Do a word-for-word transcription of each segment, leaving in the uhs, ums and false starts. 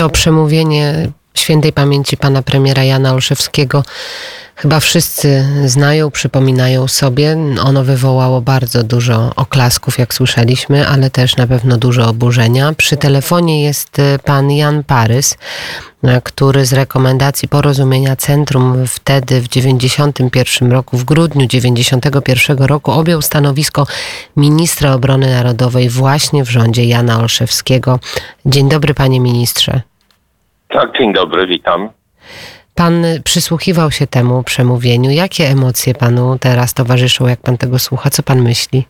To przemówienie świętej pamięci pana premiera Jana Olszewskiego chyba wszyscy znają, przypominają sobie. Ono wywołało bardzo dużo oklasków, jak słyszeliśmy, ale też na pewno dużo oburzenia. Przy telefonie jest pan Jan Parys, który z rekomendacji Porozumienia Centrum wtedy w dziewięćdziesiątym pierwszym roku, w grudniu dziewięćdziesiątego pierwszego roku objął stanowisko ministra obrony narodowej właśnie w rządzie Jana Olszewskiego. Dzień dobry, panie ministrze. Tak, dzień dobry, witam. Pan przysłuchiwał się temu przemówieniu. Jakie emocje panu teraz towarzyszą, jak pan tego słucha? Co pan myśli?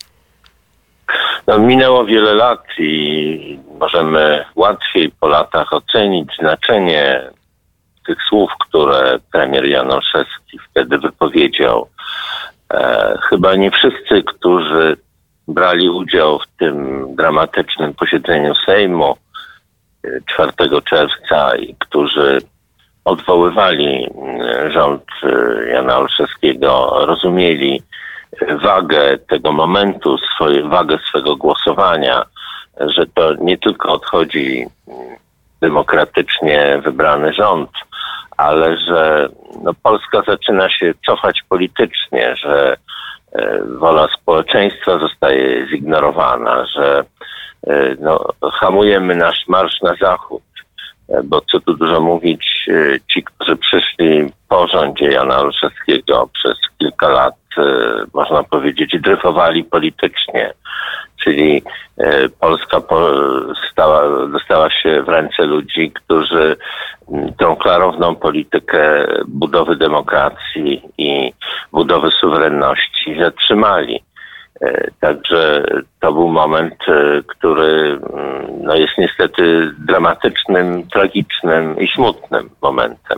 No, minęło wiele lat i możemy łatwiej po latach ocenić znaczenie tych słów, które premier Jan Olszewski wtedy wypowiedział. E, chyba nie wszyscy, którzy brali udział w tym dramatycznym posiedzeniu Sejmu czwartego czerwca i którzy odwoływali rząd Jana Olszewskiego, rozumieli wagę tego momentu, swoje, wagę swego głosowania, że to nie tylko odchodzi demokratycznie wybrany rząd, ale że no, Polska zaczyna się cofać politycznie, że e, wola społeczeństwa zostaje zignorowana, że e, no, hamujemy nasz marsz na zachód. Bo co tu dużo mówić, ci, którzy przyszli po rządzie Jana Olszewskiego przez kilka lat, można powiedzieć, dryfowali politycznie. Czyli Polska stała, dostała się w ręce ludzi, którzy tą klarowną politykę budowy demokracji i budowy suwerenności zatrzymali. Także to był moment, który no, jest niestety dramatycznym, tragicznym i smutnym momentem.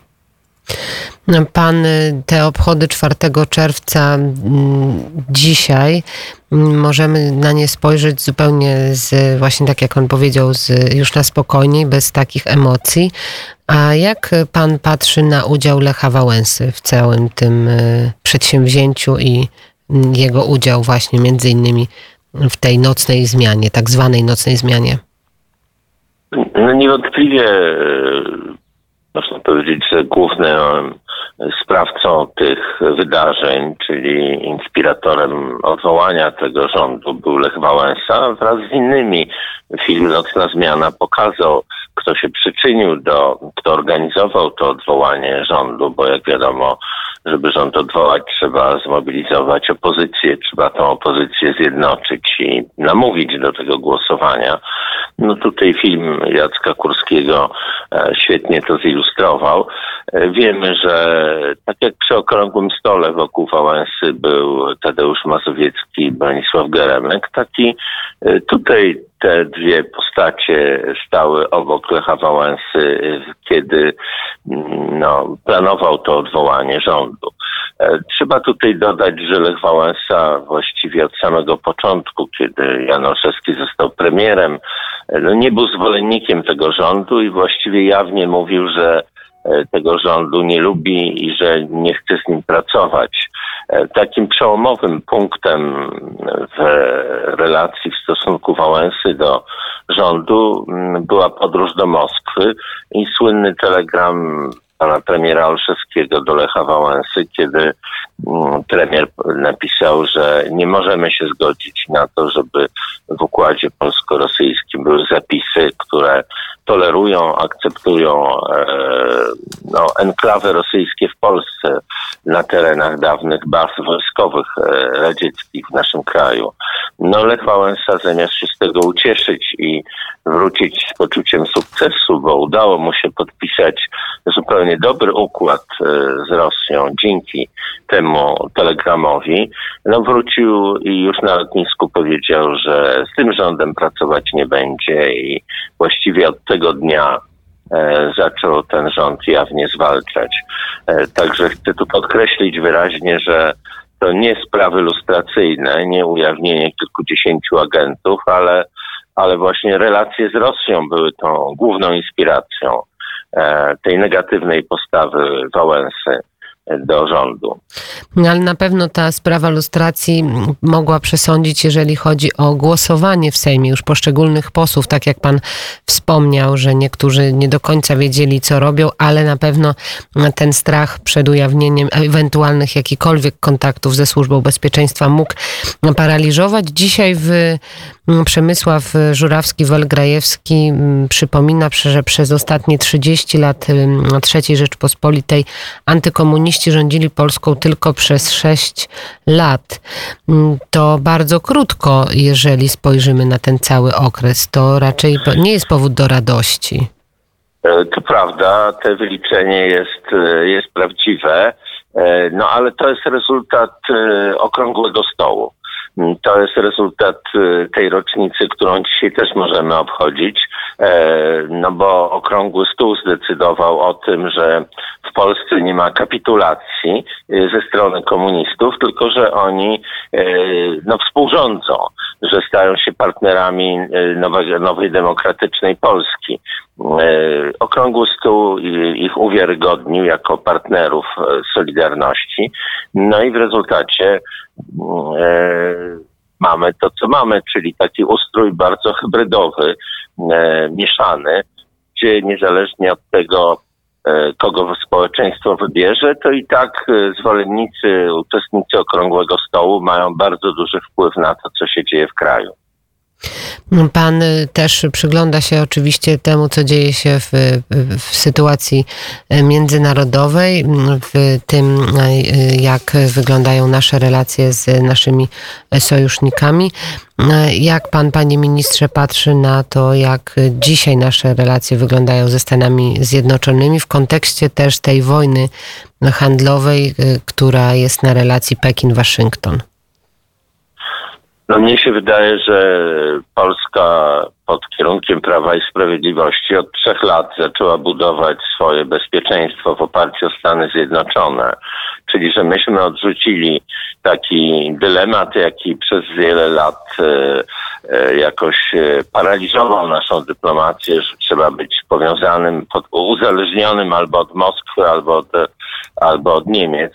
Pan te obchody czwartego czerwca dzisiaj, możemy na nie spojrzeć zupełnie z, właśnie tak jak on powiedział, z, już na spokojniej, bez takich emocji. A jak pan patrzy na udział Lecha Wałęsy w całym tym przedsięwzięciu i jego udział właśnie między innymi w tej nocnej zmianie, tak zwanej nocnej zmianie? No niewątpliwie można powiedzieć, że głównym sprawcą tych wydarzeń, czyli inspiratorem odwołania tego rządu był Lech Wałęsa wraz z innymi. Film Nocna Zmiana pokazał, kto się przyczynił do, kto organizował to odwołanie rządu, bo jak wiadomo, żeby rząd odwołać, trzeba zmobilizować opozycję, trzeba tą opozycję zjednoczyć i namówić do tego głosowania. No tutaj film Jacka Kurskiego świetnie to zilustrował. Wiemy, że tak jak przy okrągłym stole wokół Wałęsy był Tadeusz Mazowiecki i Bronisław Geremek, tak i tutaj te dwie postacie stały obok Lecha Wałęsy, kiedy no, planował to odwołanie rządu. Trzeba tutaj dodać, że Lech Wałęsa właściwie od samego początku, kiedy Jan Olszewski został premierem, no, nie był zwolennikiem tego rządu i właściwie jawnie mówił, że tego rządu nie lubi i że nie chce z nim pracować. Takim przełomowym punktem w relacji w stosunku Wałęsy do rządu była podróż do Moskwy i słynny telegram pana premiera Olszewskiego do Lecha Wałęsy, kiedy premier napisał, że nie możemy się zgodzić na to, żeby w układzie polsko-rosyjskim były zapisy, które tolerują, akceptują e, no, enklawy rosyjskie w Polsce na terenach dawnych baz wojskowych e, radzieckich w naszym kraju. No Lech Wałęsa zamiast się z tego ucieszyć i wrócić z poczuciem sukcesu, bo udało mu się podpisać zupełnie dobry układ e, z Rosją dzięki temu telegramowi, no wrócił i już na lotnisku powiedział, że z tym rządem pracować nie będzie i właściwie od tego dnia e, zaczął ten rząd jawnie zwalczać. E, także chcę tu podkreślić wyraźnie, że to nie sprawy lustracyjne, nie ujawnienie kilkudziesięciu agentów, ale, ale właśnie relacje z Rosją były tą główną inspiracją e, tej negatywnej postawy Wałęsy. do rządu. Ale na pewno ta sprawa lustracji mogła przesądzić, jeżeli chodzi o głosowanie w Sejmie już poszczególnych posłów, tak jak pan wspomniał, że niektórzy nie do końca wiedzieli, co robią, ale na pewno ten strach przed ujawnieniem ewentualnych jakichkolwiek kontaktów ze Służbą Bezpieczeństwa mógł paraliżować. Dzisiaj w Przemysław Żurawski-Welgrajewski przypomina, że przez ostatnie trzydzieści lat trzeciej Rzeczpospolitej antykomuniści rządzili Polską tylko przez sześć lat. To bardzo krótko, jeżeli spojrzymy na ten cały okres. To raczej nie jest powód do radości. To prawda, to wyliczenie jest, jest prawdziwe, no ale to jest rezultat okrągłego stołu. To jest rezultat tej rocznicy, którą dzisiaj też możemy obchodzić, no bo okrągły stół zdecydował o tym, że w Polsce nie ma kapitulacji ze strony komunistów, tylko że oni no, współrządzą, że stają się partnerami nowej, nowej demokratycznej Polski. Okrągły stół ich uwiarygodnił jako partnerów Solidarności, no i w rezultacie mamy to, co mamy, czyli taki ustrój bardzo hybrydowy, mieszany, gdzie niezależnie od tego, kogo społeczeństwo wybierze, to i tak zwolennicy, uczestnicy Okrągłego Stołu mają bardzo duży wpływ na to, co się dzieje w kraju. Pan też przygląda się oczywiście temu, co dzieje się w, w sytuacji międzynarodowej, w tym, jak wyglądają nasze relacje z naszymi sojusznikami. Jak pan, panie ministrze, patrzy na to, jak dzisiaj nasze relacje wyglądają ze Stanami Zjednoczonymi w kontekście też tej wojny handlowej, która jest na relacji Pekin-Waszyngton? No mnie się wydaje, że Polska pod kierunkiem Prawa i Sprawiedliwości od trzech lat zaczęła budować swoje bezpieczeństwo w oparciu o Stany Zjednoczone. Czyli, że myśmy odrzucili taki dylemat, jaki przez wiele lat e, jakoś paraliżował naszą dyplomację, że trzeba być powiązanym, pod, uzależnionym albo od Moskwy, albo od, albo od Niemiec.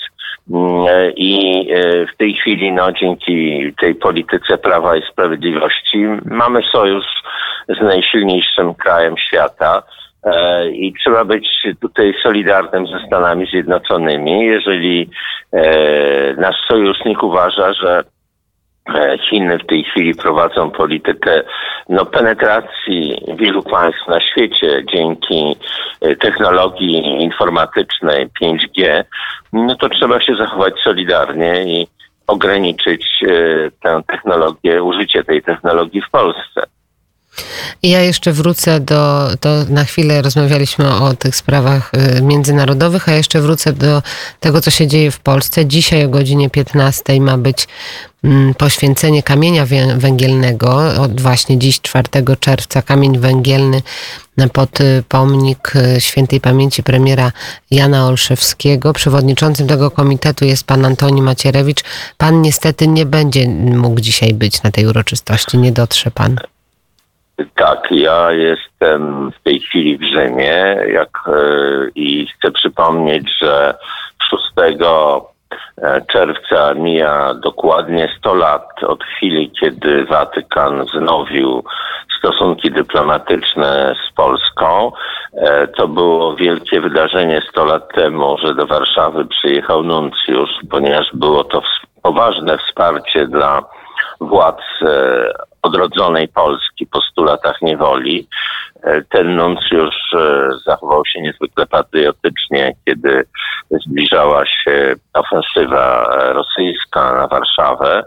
I w tej chwili, no, dzięki tej polityce Prawa i Sprawiedliwości mamy sojusz z najsilniejszym krajem świata i trzeba być tutaj solidarnym ze Stanami Zjednoczonymi. Jeżeli nasz sojusznik uważa, że Chiny w tej chwili prowadzą politykę no, penetracji wielu państw na świecie dzięki technologii informatycznej pięć G, no to trzeba się zachować solidarnie i ograniczyć tę technologię, użycie tej technologii w Polsce. Ja jeszcze wrócę do, to na chwilę rozmawialiśmy o tych sprawach międzynarodowych, a jeszcze wrócę do tego, co się dzieje w Polsce. Dzisiaj o godzinie piętnastej ma być poświęcenie kamienia węgielnego. Od właśnie dziś, czwartego czerwca, kamień węgielny pod pomnik świętej pamięci premiera Jana Olszewskiego. Przewodniczącym tego komitetu jest pan Antoni Macierewicz. Pan niestety nie będzie mógł dzisiaj być na tej uroczystości. Nie dotrze pan. Tak, ja jestem w tej chwili w Rzymie jak, yy, i chcę przypomnieć, że szóstego czerwca mija dokładnie sto lat od chwili, kiedy Watykan wznowił stosunki dyplomatyczne z Polską. E, to było wielkie wydarzenie sto lat temu, że do Warszawy przyjechał nuncjusz, ponieważ było to w, poważne wsparcie dla władz e, odrodzonej Polski po stu latach niewoli. Ten nuncjusz zachował się niezwykle patriotycznie, kiedy zbliżała się ofensywa rosyjska na Warszawę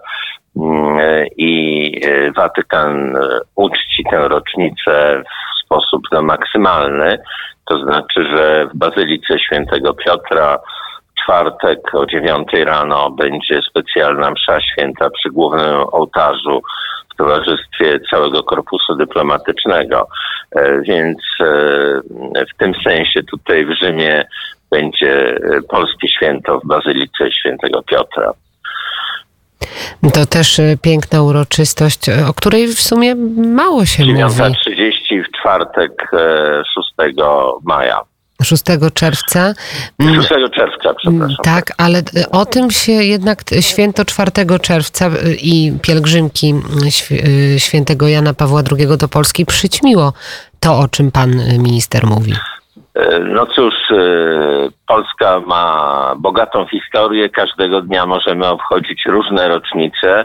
i Watykan uczci tę rocznicę w sposób no, maksymalny. To znaczy, że w Bazylice Świętego Piotra w czwartek o dziewiątej rano będzie specjalna msza święta przy głównym ołtarzu w towarzystwie całego korpusu dyplomatycznego. Więc w tym sensie tutaj w Rzymie będzie polskie święto w Bazylice Świętego Piotra. To też piękna uroczystość, o której w sumie mało się mówi. dziewiąta trzydzieści w czwartek szóstego maja. szóstego czerwca. szóstego czerwca, przepraszam. Tak, ale o tym się jednak święto czwartego czerwca i pielgrzymki świętego Jana Pawła drugiego do Polski przyćmiło to, o czym pan minister mówi. No cóż, Polska ma bogatą historię. Każdego dnia możemy obchodzić różne rocznice.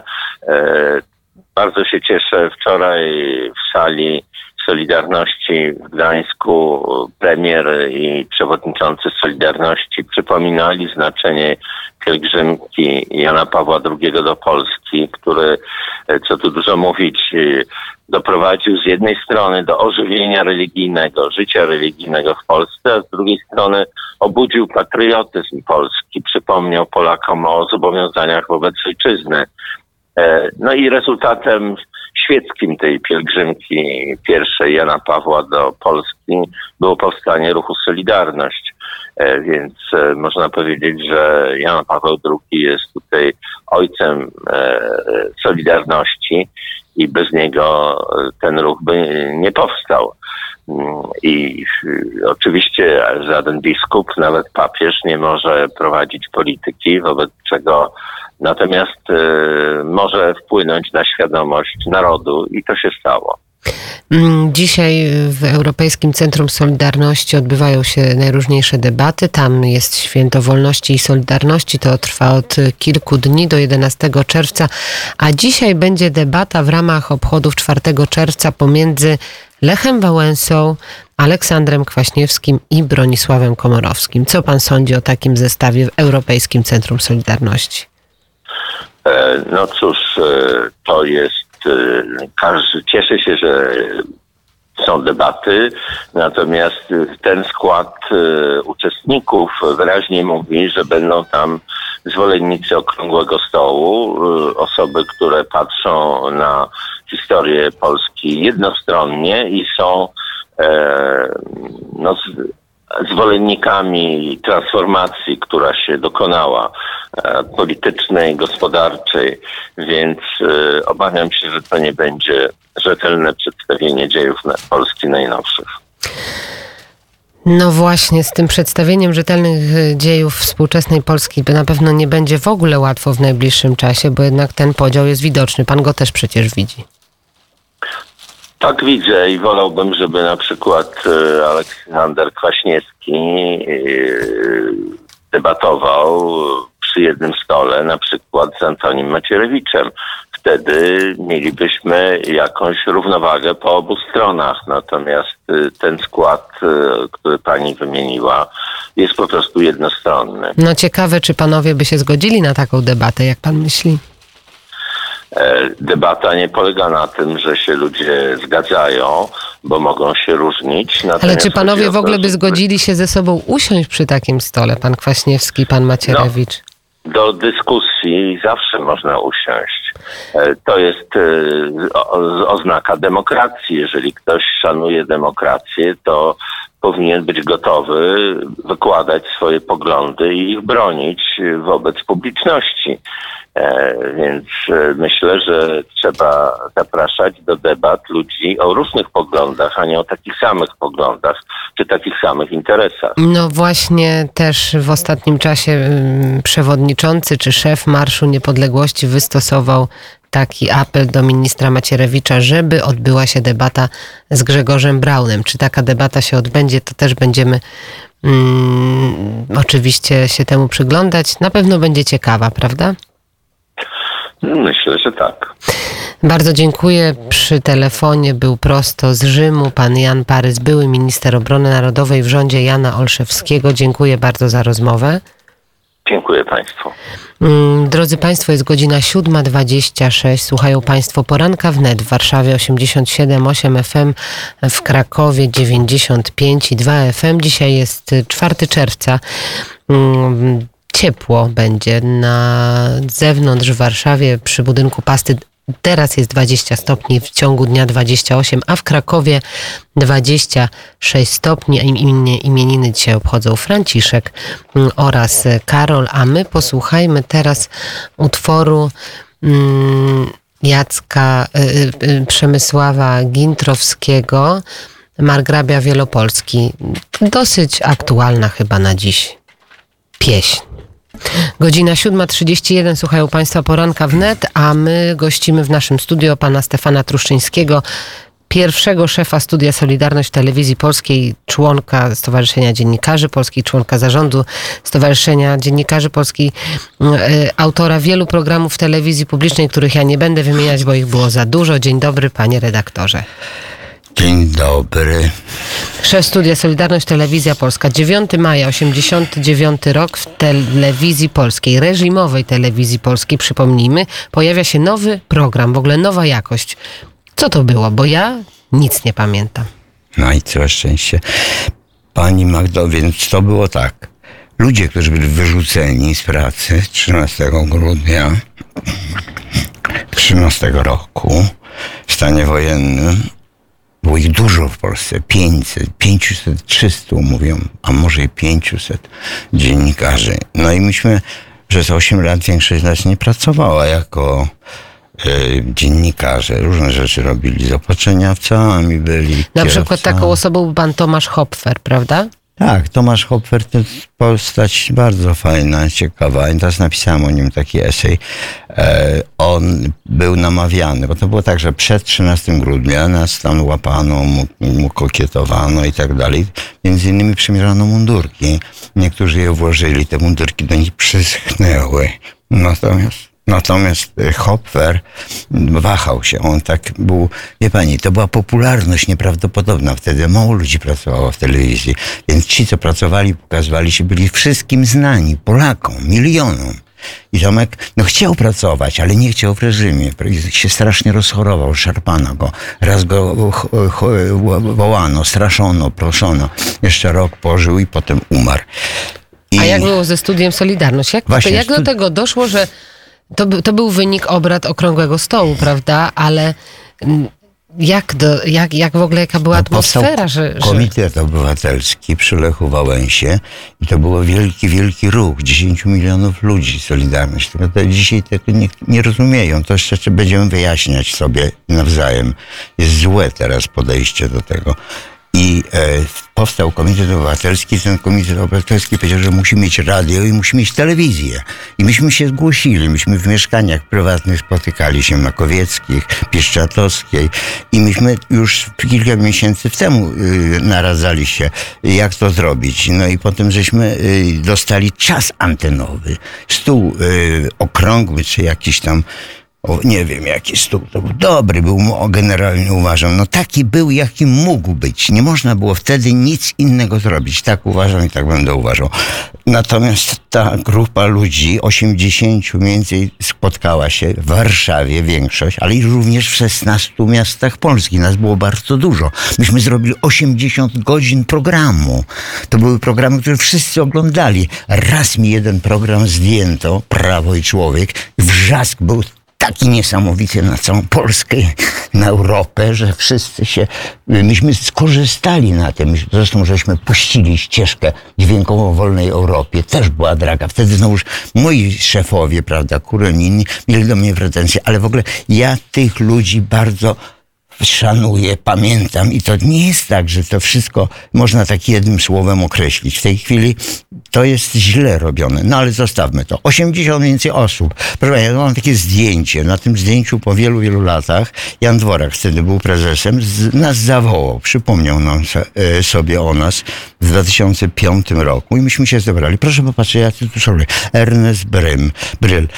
Bardzo się cieszę. Wczoraj w sali Solidarności w Gdańsku premier i przewodniczący Solidarności przypominali znaczenie pielgrzymki Jana Pawła drugiego do Polski, który, co tu dużo mówić, doprowadził z jednej strony do ożywienia religijnego, życia religijnego w Polsce, a z drugiej strony obudził patriotyzm polski, przypomniał Polakom o zobowiązaniach wobec ojczyzny. No i rezultatem świeckim tej pielgrzymki pierwszej Jana Pawła do Polski było powstanie ruchu Solidarność. Więc można powiedzieć, że Jan Paweł drugi jest tutaj ojcem Solidarności i bez niego ten ruch by nie powstał. I oczywiście żaden biskup, nawet papież nie może prowadzić polityki, wobec czego natomiast y, może wpłynąć na świadomość narodu i to się stało. Dzisiaj w Europejskim Centrum Solidarności odbywają się najróżniejsze debaty. Tam jest Święto Wolności i Solidarności. To trwa od kilku dni do jedenastego czerwca. A dzisiaj będzie debata w ramach obchodów czwartego czerwca pomiędzy Lechem Wałęsą, Aleksandrem Kwaśniewskim i Bronisławem Komorowskim. Co pan sądzi o takim zestawie w Europejskim Centrum Solidarności? No cóż, to jest, każdy cieszy się, że są debaty, natomiast ten skład uczestników wyraźnie mówi, że będą tam zwolennicy okrągłego stołu, osoby, które patrzą na historię Polski jednostronnie i są no, zwolennikami transformacji, która się dokonała, politycznej, gospodarczej, więc y, obawiam się, że to nie będzie rzetelne przedstawienie dziejów na Polski najnowszych. No właśnie, z tym przedstawieniem rzetelnych dziejów współczesnej Polski na pewno nie będzie w ogóle łatwo w najbliższym czasie, bo jednak ten podział jest widoczny. Pan go też przecież widzi. Tak widzę i wolałbym, żeby na przykład Aleksander Kwaśniewski debatował przy jednym stole, na przykład z Antonim Macierewiczem. Wtedy mielibyśmy jakąś równowagę po obu stronach. Natomiast ten skład, który pani wymieniła, jest po prostu jednostronny. No ciekawe, czy panowie by się zgodzili na taką debatę, jak pan myśli? Debata nie polega na tym, że się ludzie zgadzają, bo mogą się różnić. Ale czy panowie w ogóle by zgodzili się ze sobą usiąść przy takim stole, pan Kwaśniewski, pan Macierewicz? No, do dyskusji zawsze można usiąść. To jest oznaka demokracji. Jeżeli ktoś szanuje demokrację, to powinien być gotowy wykładać swoje poglądy i ich bronić wobec publiczności. Więc myślę, że trzeba zapraszać do debat ludzi o różnych poglądach, a nie o takich samych poglądach, czy takich samych interesach. No właśnie też w ostatnim czasie przewodniczący czy szef Marszu Niepodległości wystosował taki apel do ministra Macierewicza, żeby odbyła się debata z Grzegorzem Braunem. Czy taka debata się odbędzie, to też będziemy mm, oczywiście się temu przyglądać. Na pewno będzie ciekawa, prawda? Myślę, że tak. Bardzo dziękuję. Przy telefonie był prosto z Rzymu pan Jan Parys, były minister obrony narodowej w rządzie Jana Olszewskiego. Dziękuję bardzo za rozmowę. Dziękuję państwu. Drodzy państwo, jest godzina siódma dwadzieścia sześć. Słuchają państwo Poranka Wnet w Warszawie osiemdziesiąt siedem i osiem F M, w Krakowie dziewięćdziesiąt pięć i dwa F M. Dzisiaj jest czwartego czerwca. Ciepło będzie na zewnątrz w Warszawie przy budynku Pasty. Teraz jest dwadzieścia stopni, w ciągu dnia dwadzieścia osiem, a w Krakowie dwadzieścia sześć stopni. Imieniny, imieniny dzisiaj obchodzą Franciszek oraz Karol, a my posłuchajmy teraz utworu Jacka Przemysława Gintrowskiego Margrabia Wielopolski. Dosyć aktualna chyba na dziś pieśń. Godzina siódma trzydzieści jeden, słuchają Państwa Poranka Wnet, a my gościmy w naszym studio pana Stefana Truszczyńskiego, pierwszego szefa Studia Solidarność Telewizji Polskiej, członka Stowarzyszenia Dziennikarzy Polskich, członka zarządu Stowarzyszenia Dziennikarzy Polskich, autora wielu programów telewizji publicznej, których ja nie będę wymieniać, bo ich było za dużo. Dzień dobry, panie redaktorze. Dzień dobry. Szef Studia Solidarność Telewizja Polska. dziewiątego maja osiemdziesiąty dziewiąty rok w telewizji polskiej, reżimowej telewizji polskiej, przypomnijmy, pojawia się nowy program, w ogóle nowa jakość. Co to było? Bo ja nic nie pamiętam. No i całe szczęście. Pani Magdo, więc to było tak. Ludzie, którzy byli wyrzuceni z pracy trzynastego grudnia trzynastego roku w stanie wojennym, było ich dużo w Polsce, pięćset, pięćset, trzysta mówią, a może i pięćset dziennikarzy. No i myśmy przez osiem lat większość z nas nie pracowała jako y, dziennikarze. Różne rzeczy robili, z opatrzeniowcami byli. Na kierowcami. przykład taką osobą był pan Tomasz Hopfer, prawda? Tak, Tomasz Hopfer to jest postać bardzo fajna, ciekawa. I teraz napisałem o nim taki esej. E, on był namawiany, bo to było tak, że przed trzynastego grudnia nas tam łapano, mu, mu kokietowano i tak dalej. Między innymi przymierzano mundurki. Niektórzy je włożyli, te mundurki do nich przyschnęły. Natomiast Natomiast Hopfer wahał się. On tak był, wie pani, to była popularność nieprawdopodobna. Wtedy mało ludzi pracowało w telewizji. Więc ci, co pracowali, pokazywali się, byli wszystkim znani. Polakom, milionom. I Tomek, no chciał pracować, ale nie chciał w reżimie. Się strasznie rozchorował, szarpano go. Raz go wołano, straszono, proszono. Jeszcze rok pożył i potem umarł. I... A jak było ze Studiem Solidarność? Jak, Właśnie, to, jak do tego doszło, że To, by, to był wynik obrad Okrągłego Stołu, prawda? Ale jak, do, jak, jak w ogóle, jaka była no, atmosfera? Że, że... Komitet Obywatelski przy Lechu Wałęsie i to było wielki, wielki ruch. dziesięciu milionów ludzi, Solidarność. Tylko to dzisiaj tego nie, nie rozumieją. To jeszcze będziemy wyjaśniać sobie nawzajem. Jest złe teraz podejście do tego. I e, powstał Komitet Obywatelski. Ten Komitet Obywatelski powiedział, że musi mieć radio i musi mieć telewizję. I myśmy się zgłosili. Myśmy w mieszkaniach prywatnych spotykali się Makowieckich, Pieszczatowskiej. I myśmy już kilka miesięcy temu y, naradzali się, jak to zrobić. No i potem żeśmy y, dostali czas antenowy. Stół y, okrągły, czy jakiś tam O, nie wiem, jaki stół to był. Dobry był, generalnie uważam. No taki był, jaki mógł być. Nie można było wtedy nic innego zrobić. Tak uważam i tak będę uważał. Natomiast ta grupa ludzi, osiemdziesięciu mniej więcej, spotkała się w Warszawie, większość, ale i również w szesnastu miastach Polski. Nas było bardzo dużo. Myśmy zrobili osiemdziesiąt godzin programu. To były programy, które wszyscy oglądali. Raz mi jeden program zdjęto, Prawo i Człowiek. Wrzask był taki niesamowity na całą Polskę, na Europę, że wszyscy się, myśmy skorzystali na tym. Zresztą, żeśmy puścili ścieżkę dźwiękową w wolnej Europie. Też była draga. Wtedy znowuż moi szefowie, prawda, Kurenini, mieli do mnie pretensje, ale w ogóle ja tych ludzi bardzo szanuję, pamiętam i to nie jest tak, że to wszystko można tak jednym słowem określić. W tej chwili to jest źle robione, no ale zostawmy to. osiemdziesiąt więcej osób. Proszę, ja mam takie zdjęcie. Na tym zdjęciu po wielu, wielu latach Jan Dworak wtedy był prezesem, z, nas zawołał, przypomniał nam sobie o nas w dwa tysiące piątym roku i myśmy się zebrali. Proszę popatrzeć, ja tu sobie Ernest Brym, Bryl,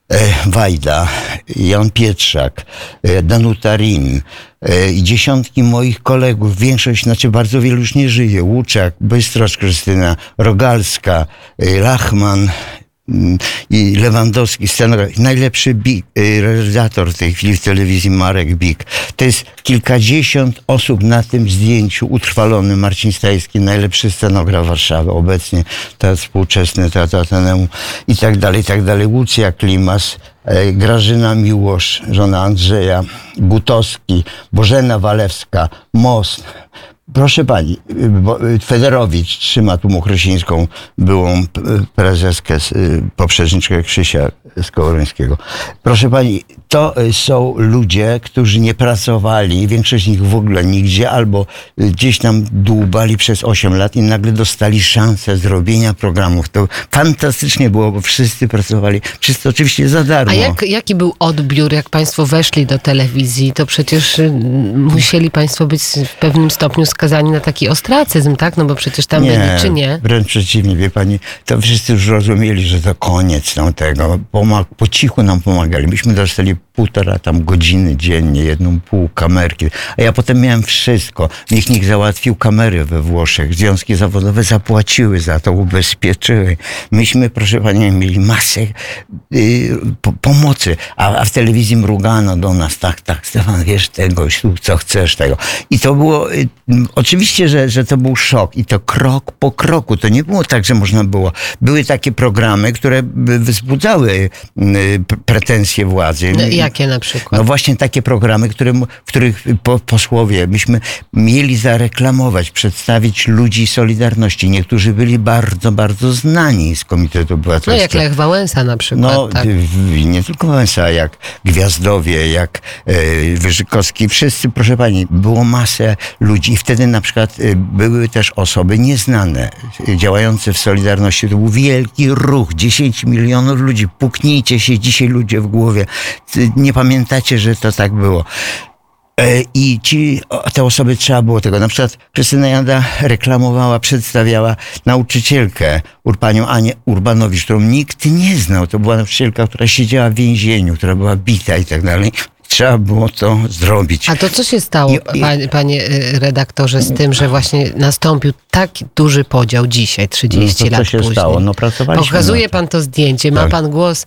Wajda, Jan Pietrzak, Danuta Rin i dziesiątki moich kolegów, większość, znaczy bardzo wielu już nie żyje, Łuczak, Bystrosz Krystyna, Rogalska, Lachman i Lewandowski, scenograf, najlepszy Bik, realizator w tej chwili w telewizji Marek Bik. To jest kilkadziesiąt osób na tym zdjęciu, utrwalony Marcin Stajski, najlepszy scenograf Warszawy, obecnie teraz współczesny Teatr Ateneum i tak dalej, i tak dalej. Łucja Klimas, Grażyna Miłosz, żona Andrzeja, Butowski, Bożena Walewska, Most. Proszę pani, Federowicz trzyma tu Muchrosińską, byłą prezeskę, poprzedniczkę Krzysia Skowrońskiego. Proszę pani, to są ludzie, którzy nie pracowali, większość z nich w ogóle nigdzie, albo gdzieś tam dłubali przez osiem lat i nagle dostali szansę zrobienia programów. To fantastycznie było, bo wszyscy pracowali, wszyscy oczywiście za darmo. A jak, jaki był odbiór, jak państwo weszli do telewizji? To przecież musieli państwo być w pewnym stopniu skazani na taki ostracyzm, tak? No bo przecież tam nie, byli, czy nie? Wręcz przeciwnie, wie pani, to wszyscy już rozumieli, że to koniec tam tego. Pomag- po cichu nam pomagali. Myśmy dostali półtora tam godziny dziennie, jedną pół kamerki. A ja potem miałem wszystko. Niech nikt załatwił kamery we Włoszech. Związki zawodowe zapłaciły za to, ubezpieczyły. Myśmy, proszę pani, mieli masę yy, po- pomocy. A, a w telewizji mrugano do nas, tak, tak, Stefan, wiesz tego, co chcesz tego. I to było, yy, oczywiście, że, że to był szok. I to krok po kroku. To nie było tak, że można było. Były takie programy, które wzbudzały yy, pretensje władzy. No, jakie na przykład? No właśnie takie programy, które, w których po, posłowie myśmy mieli zareklamować, przedstawić ludzi Solidarności. Niektórzy byli bardzo, bardzo znani z Komitetu Obywatelskiego. No jak Lech Wałęsa na przykład. No tak. w- nie tylko Wałęsa, jak Gwiazdowie, jak e, Wyżykowski. Wszyscy, proszę pani, było masę ludzi. I wtedy na przykład e, były też osoby nieznane, e, działające w Solidarności. To był wielki ruch, dziesięć milionów ludzi. Puknijcie się dzisiaj ludzie w głowie. Nie pamiętacie, że to tak było. E, I ci, o, te osoby trzeba było tego. Na przykład Krystyna Janda reklamowała, przedstawiała nauczycielkę, panią Anię Urbanowicz, którą nikt nie znał. To była nauczycielka, która siedziała w więzieniu, która była bita i tak dalej. Trzeba było to zrobić. A to co się stało, I- i- panie, panie y, redaktorze, z tym, że właśnie nastąpił tak duży podział dzisiaj, trzydzieści No to co lat się później? stało? No pracowaliśmy Pokazuje na to. pan to zdjęcie, ma Tak. pan głos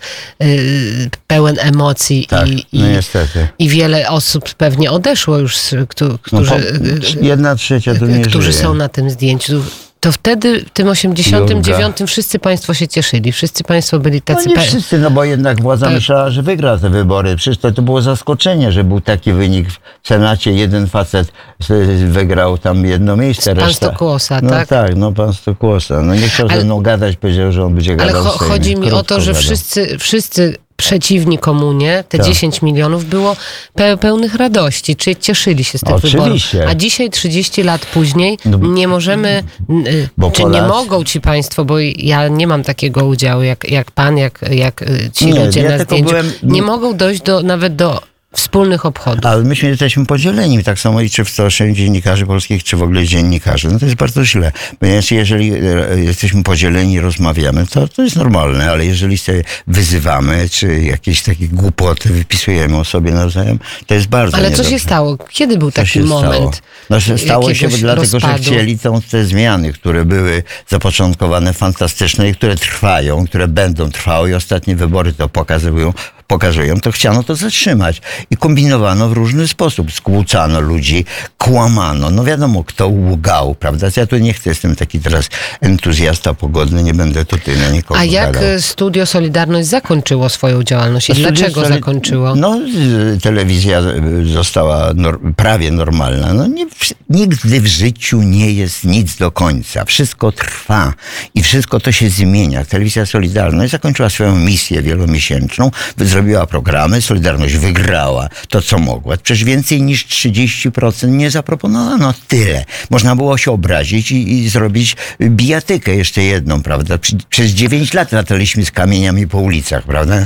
y, pełen emocji Tak, i, i, no niestety. i wiele osób pewnie odeszło już, z- któ- No, którzy, po, jedna trzecia to nie którzy żyje. są na tym zdjęciu. To wtedy, w tym osiemdziesiątym dziewiątym wszyscy państwo się cieszyli. Wszyscy państwo byli No tacy... nie pe- wszyscy, no bo jednak władza Tak. myślała, że wygra te wybory. Przecież to, to było zaskoczenie, że był taki wynik w Senacie. Jeden facet z- wygrał tam jedno miejsce. Pan reszta... Stokłosa, no tak? tak, no pan Stokłosa. No nie chciał Ale- ze mną gadać, powiedział, że on będzie Ale gadał cho- w Sejmie. chodzi mi o Krótko to, że gadał. wszyscy, wszyscy przeciwni komunie, te Tak. dziesięć milionów było pe- pełnych radości, czy cieszyli się z tych Oczywiście. wyborów. A dzisiaj, trzydzieści lat później, No, nie możemy, y, bo czy nie Polacy- mogą ci państwo, bo ja nie mam takiego udziału jak, jak pan, jak, jak y, ci Nie, ludzie ja na tylko zdjęciu, byłem- nie mogą dojść do, nawet do wspólnych obchodów. Ale myśmy jesteśmy podzieleni, tak samo i czy w Stowarzyszeniu Dziennikarzy Polskich, czy w ogóle dziennikarzy. No to jest bardzo źle, ponieważ jeżeli e, jesteśmy podzieleni i rozmawiamy, to, to jest normalne, ale jeżeli sobie wyzywamy, czy jakieś takie głupoty wypisujemy o sobie nawzajem, to jest bardzo Ale co niedobrze. się stało? Kiedy był Co taki się moment? Stało? No, że stało się jakiegoś dlatego, rozpadu? że chcieli tą, te zmiany, które były zapoczątkowane, fantastyczne i które trwają, które będą trwały i ostatnie wybory to pokazują, pokazują, to chciano to zatrzymać. I kombinowano w różny sposób. Skłócano ludzi, kłamano. No wiadomo, kto łgał, prawda? Ja tu nie chcę, jestem taki teraz entuzjasta pogodny, nie będę tutaj na nikogo A jak gadał. y, Studio Solidarność zakończyło swoją działalność i Studio dlaczego Soli- zakończyło? No, z- telewizja y, została nor- prawie normalna. No, nie, w- nigdy w życiu nie jest nic do końca. Wszystko trwa i wszystko to się zmienia. Telewizja Solidarność zakończyła swoją misję wielomiesięczną, zrobiła programy, Solidarność wygrała to, co mogła. Przecież więcej niż trzydzieści procent nie zaproponowano. Tyle. Można było się obrazić i, i zrobić bijatykę jeszcze jedną, prawda? Prze- Przez dziewięć lat lataliśmy z kamieniami po ulicach, prawda?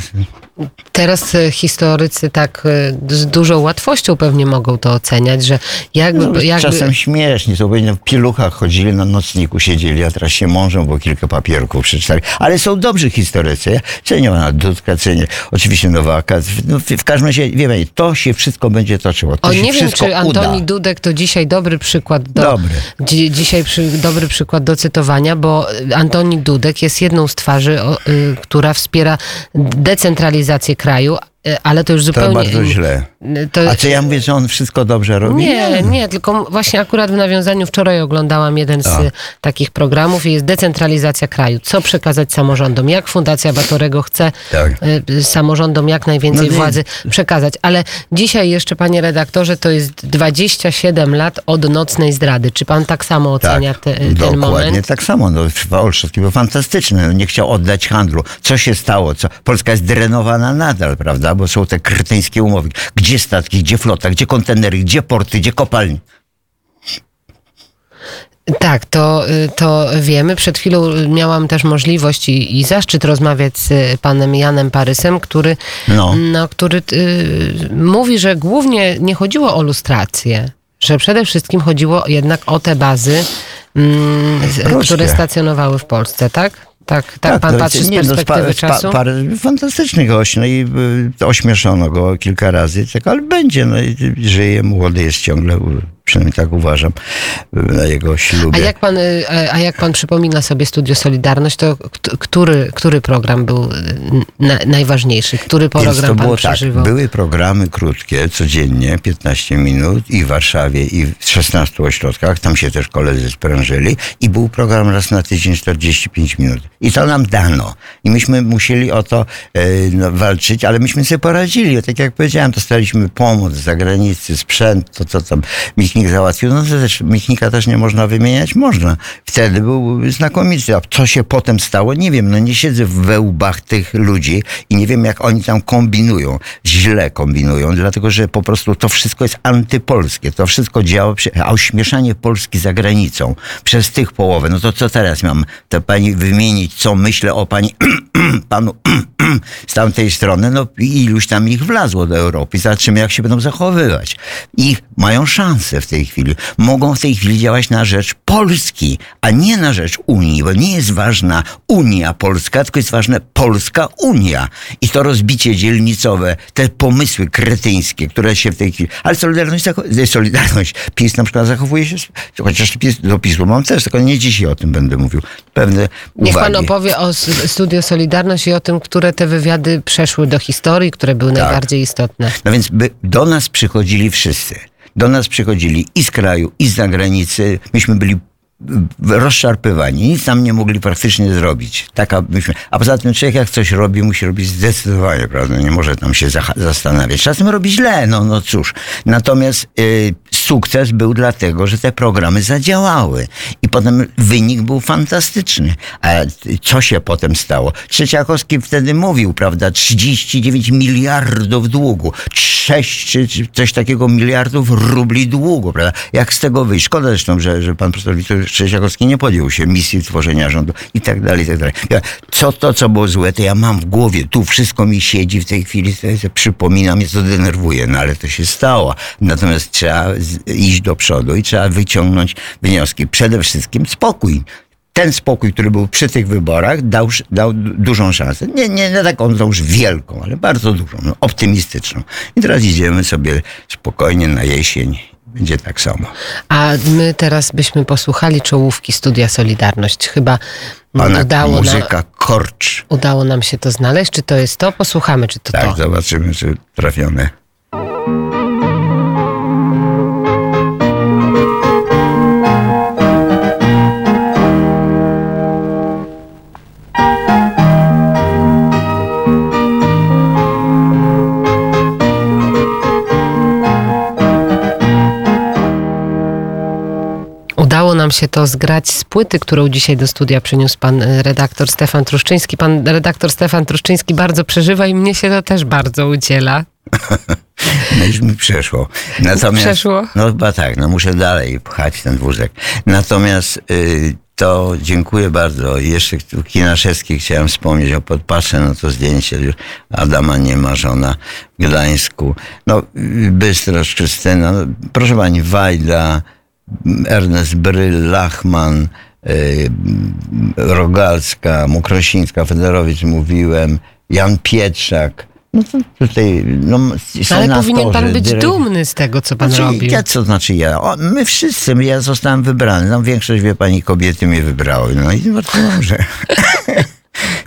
Teraz e, historycy tak e, z dużą łatwością pewnie mogą to oceniać, że jakby... No, jakby czasem śmiesznie, to pewnie w pieluchach chodzili, na nocniku siedzieli, a teraz się mążą, bo kilka papierków przeczytali. Ale są dobrzy historycy. Ja cenię pana Dudka, cenię oczywiście Nowaka. No, w, w każdym razie, wie pani, to się wszystko będzie toczyło. To O, się nie wiem, wszystko czy Antoni uda. Dudek to dzisiaj dobry przykład do... Dobry. Dzi- dzisiaj przy, dobry przykład do cytowania, bo Antoni Dudek jest jedną z twarzy, o, y, która wspiera decentralizację kraju, ale to już zupełnie... To bardzo źle. To... A co ja mówię, że on wszystko dobrze robi? Nie, nie, tylko właśnie akurat w nawiązaniu wczoraj oglądałam jeden z A. takich programów i jest decentralizacja kraju. Co przekazać samorządom? Jak Fundacja Batorego chce tak. samorządom jak najwięcej no władzy przekazać? Ale dzisiaj jeszcze, panie redaktorze, to jest dwadzieścia siedem lat od nocnej zdrady. Czy pan tak samo ocenia tak, te, ten dokładnie moment? Dokładnie tak samo. No, Olszewski był fantastyczny. No, nie chciał oddać handlu. Co się stało? Co? Polska jest drenowana nadal, prawda? Bo są te kretyńskie umowy. Gdzie statki, gdzie flota, gdzie kontenery, gdzie porty, gdzie kopalnie? Tak, to, to wiemy. Przed chwilą miałam też możliwość i, i zaszczyt rozmawiać z panem Janem Parysem, który, no. No, który y, mówi, że głównie nie chodziło o lustrację, że przede wszystkim chodziło jednak o te bazy, y, które stacjonowały w Polsce, tak? Tak, tak, tak pan patrzy z perspektywy no, czasu? Pa, parę fantastycznych gości, no i y, ośmieszono go kilka razy, tak, ale będzie, no i żyje, młody jest ciągle, przynajmniej tak uważam, na jego ślubie. A jak pan, a jak pan przypomina sobie Studio Solidarność, to który, który program był na, najważniejszy? Który program Więc to pan było przeżywał? Tak, były programy krótkie, codziennie, piętnaście minut i w Warszawie, i w szesnastu ośrodkach, tam się też koledzy sprężyli i był program raz na tydzień, czterdzieści pięć minut. I to nam dano. I myśmy musieli o to e, no, walczyć, ale myśmy sobie poradzili. Tak jak powiedziałem, dostaliśmy pomoc z zagranicy, sprzęt, to co tam Michnik załatwił. No to też Michnika też nie można wymieniać? Można. Wtedy był znakomity. A co się potem stało? Nie wiem. No nie siedzę we łbach tych ludzi i nie wiem, jak oni tam kombinują. Źle kombinują, dlatego że po prostu to wszystko jest antypolskie. To wszystko działa, przy... a ośmieszanie Polski za granicą przez tych połowę. No to co teraz mam to pani wymienić, co myślę o pani panu z tamtej strony, no i iluś tam ich wlazło do Europy. Zobaczymy, jak się będą zachowywać. I mają szansę w tej chwili. Mogą w tej chwili działać na rzecz Polski, a nie na rzecz Unii, bo nie jest ważna Unia Polska, tylko jest ważna Polska Unia. I to rozbicie dzielnicowe, te pomysły kretyńskie, które się w tej chwili... Ale Solidarność, Solidarność PiS na przykład zachowuje się, chociaż PiS, do PiSu mam też, tylko nie dzisiaj o tym będę mówił. Pewne Niech uwagi. pan opowie o Studio Solidarność i o tym, które te wywiady przeszły do historii, które były tak. najbardziej istotne. No więc by do nas przychodzili wszyscy. Do nas przychodzili i z kraju, i z zagranicy. Myśmy byli rozszarpywani. Nic tam nie mogli praktycznie zrobić. Taka myśmy, a poza tym człowiek jak coś robi, musi robić zdecydowanie, prawda? Nie może tam się zastanawiać. Czasem robi źle, no, no cóż. Natomiast y, sukces był dlatego, że te programy zadziałały. I potem wynik był fantastyczny. A co się potem stało? Trzeciakowski wtedy mówił, prawda? trzydzieści dziewięć miliardów długu. sześć czy coś takiego miliardów rubli długu, prawda? Jak z tego wyjść? Szkoda zresztą, że, że pan profesor Wiktor Trzeciakowski nie podjął się misji tworzenia rządu i tak dalej, i tak dalej. Co to, co było złe, to ja mam w głowie. Tu wszystko mi siedzi w tej chwili, to jest, przypomina, mnie to denerwuje, no ale to się stało. Natomiast trzeba iść do przodu i trzeba wyciągnąć wnioski. Przede wszystkim spokój. Ten spokój, który był przy tych wyborach, dał, dał dużą szansę. Nie, nie, nie taką już wielką, ale bardzo dużą, no, optymistyczną. I teraz idziemy sobie spokojnie na jesień. Będzie tak samo. A my teraz byśmy posłuchali czołówki Studia Solidarność. Chyba Pana udało muzyka nam, Korcz. Udało nam się to znaleźć. Czy to jest to? Posłuchamy, czy to tak, to. Tak, zobaczymy, czy trafione. Udało nam się to zgrać z płyty, którą dzisiaj do studia przyniósł pan redaktor Stefan Truszczyński. Pan redaktor Stefan Truszczyński bardzo przeżywa i mnie się to też bardzo udziela. No już mi przeszło. Natomiast, przeszło? No chyba tak, no muszę dalej pchać ten wózek. Natomiast y, to dziękuję bardzo. Jeszcze Kinaszewski chciałem wspomnieć, o podpatrzę na to zdjęcie. Adama nie ma, żona w Gdańsku. No Bystrosz, Krystyna, no, proszę pani, Wajda, Ernest Bryl, Lachman, y, Rogalska, Mukrosińska, Federowicz mówiłem, Jan Pietrzak. No to tutaj, no, ale powinien pan być dyrekt... dumny z tego, co pan znaczy, robił. Ja, co znaczy ja? O, my wszyscy, ja zostałem wybrany. Tam większość, wie pani, kobiety mnie wybrały. No i bardzo dobrze.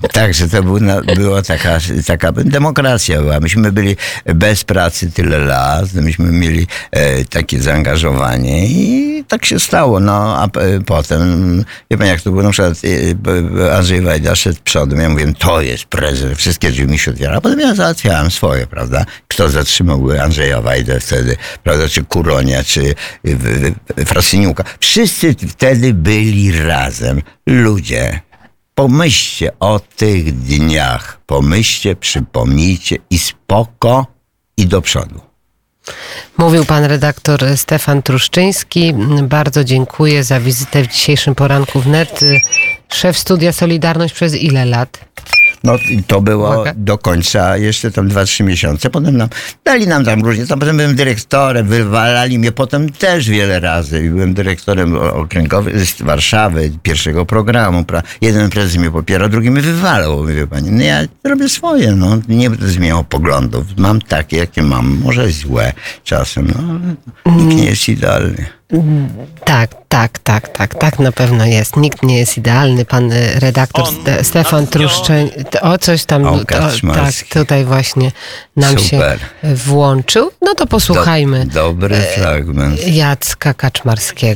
Także to był, no, była taka, taka demokracja była. Myśmy byli bez pracy tyle lat, myśmy mieli e, takie zaangażowanie i tak się stało. No, a p- potem, wie pan jak to było, na przykład e, Andrzej Wajda szedł przodem, ja mówiłem, to jest prezydent, wszystkie drzwi mi się otwierały, a potem ja załatwiałem swoje, prawda? Kto zatrzymałby Andrzeja Wajdę wtedy, prawda, czy Kuronia, czy Frasyniuka. Wszyscy wtedy byli razem. Ludzie, pomyślcie o tych dniach. Pomyślcie, przypomnijcie i spoko i do przodu. Mówił pan redaktor Stefan Truszczyński. Bardzo dziękuję za wizytę w dzisiejszym poranku wnet. Szef Studia Solidarność przez ile lat? No i to było Uwaga. do końca jeszcze tam dwa, trzy miesiące. Potem nam, dali nam tam różnie. Tam potem byłem dyrektorem, wywalali mnie potem też wiele razy. I byłem dyrektorem okręgowym z Warszawy, pierwszego programu. Pra- jeden prezes mnie popierał, drugi mnie wywalał. Mówię pani, no ja robię swoje, no. Nie będę zmieniał poglądów. Mam takie, jakie mam. Może złe czasem, no ale nikt nie jest idealny. Tak, tak, tak, tak, tak na pewno jest. Nikt nie jest idealny. Pan y, redaktor Ste- Stefan Truszczyński, o coś tam, O, o, tak, Kaczmarski. tutaj właśnie nam Super. się włączył. No to posłuchajmy Do, dobry fragment. Jacka Kaczmarskiego.